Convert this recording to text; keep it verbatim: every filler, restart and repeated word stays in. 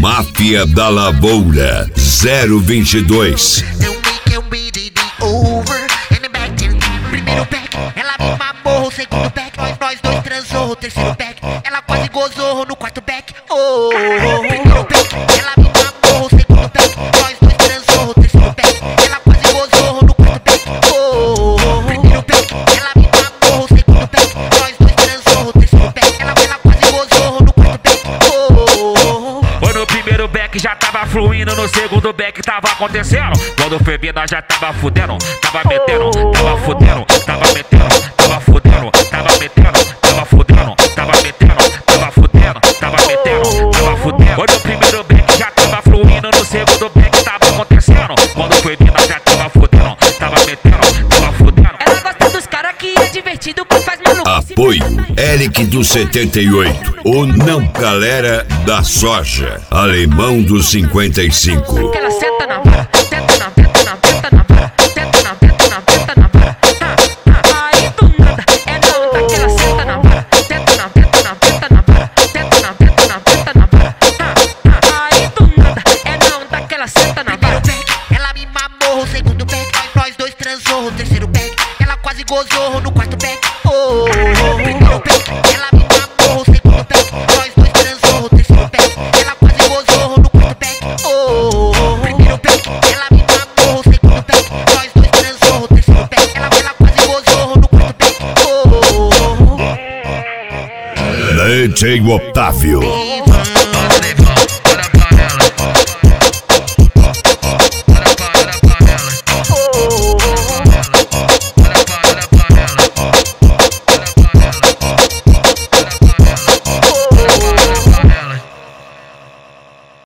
Máfia da Lavoura zero vinte e dois. Primeiro back, ela me mamou. Segundo back, nós, nós dois transou. Terceiro back, ela quase gozou. No quarto back, oh, oh. Primeiro back, ela me mamou. Segundo back, nós dois transou. Terceiro back, ela quase gozou. No quarto back, oh, oh. Primeiro back, ela me mamou. Segundo back, nós dois transou. Terceiro back, ela, ela quase gozou. No quarto back, oh, oh. Foi no primeiro back, já tava fluindo. No segundo back, tava acontecendo. Quando foi vir, nós já tava fudendo. Tava metendo, tava fudendo. Tava metendo, tava fudendo. Tava metendo, tava fudendo. Tava metendo, tava fudendo. Tava metendo, tava fudendo. Foi no primeiro back, já tava fluindo. No segundo back, tava acontecendo. Quando foi vir, nós já tava fudendo. Tava metendo, tava fudendo. Ela gosta dos caras que é divertido, que faz maluco. Apoio Eric do setenta e oito. O não galera da soja. Alemão do cinquenta e cinco. Ela senta na vara, senta na, senta na, senta na vara, senta na, senta na, senta na vara. Aí do nada, é na onda que ela senta na vara, senta na, senta na, senta na vara, senta na, senta na, senta na vara. Aí do nada, é na onda que ela senta na vara. Primeiro back, ela me mamou. Segundo back, nós, nós dois transou. Terceiro back, ela quase gozou. No quarto back, oh, oh. Primeiro back, ela me mamou. Segundo back, nós dois transou. Terceiro back, ela quase gozou. No quarto back, oh, oh. Primeiro back, ela me mamou. Segundo back, nós dois transou. Terceiro back, ela, ela quase gozou. No quarto back, oh, oh. D J Otávio.